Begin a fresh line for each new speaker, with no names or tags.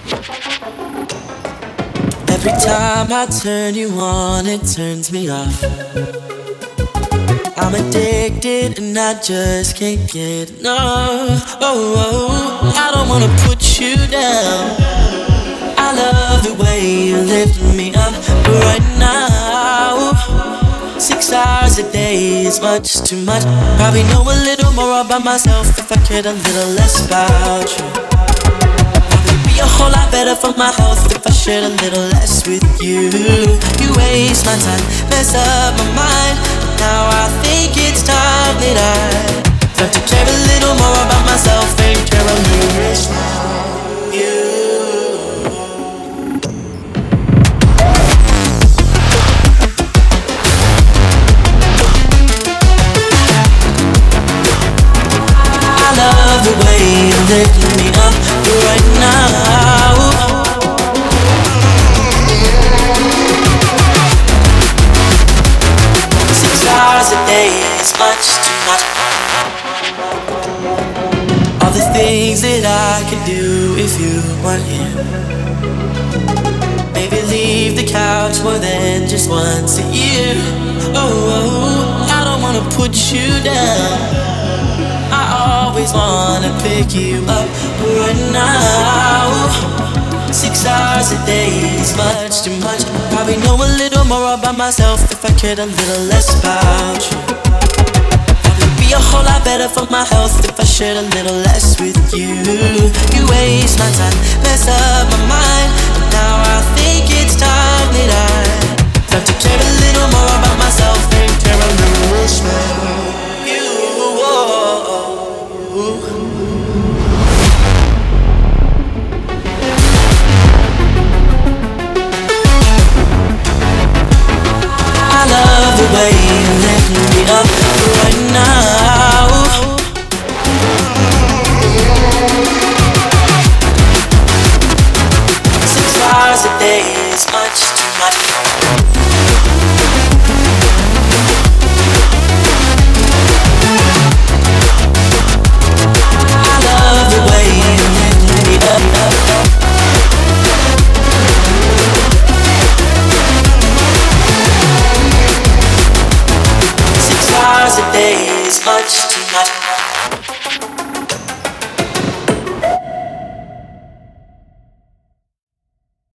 Every time I turn you on, it turns me off. I'm addicted and I just can't get enough. I don't wanna put you down. I love the way you lift me up, but right now 6 hours a day is much too much. Probably know a little more about myself if I cared a little less about you. Probably be a whole lot better for my health if I shared a little less with you. You waste my time, mess up my mind. Now I think it's time that I start to care a little more about myself and care a little less about you. The way you lift me up right now. 6 hours a day is much too much. All the things that I could do if you weren't here. Maybe leave the couch more than just once a year. I don't wanna put you down. I always wanna pick you up, but right now 6 hours a day is much too much. Probably know a little more about myself if I cared a little less about you. Probably be a whole lot better for my health if I shared a little less with you. You waste my time, mess up my mind. Now I think it's time that I start to care a little more about myself and care a little less about you. I love the way you lift me up right now. 6 hours a day is much too much. I love the way you lift me up. 6 hours a day is much too much.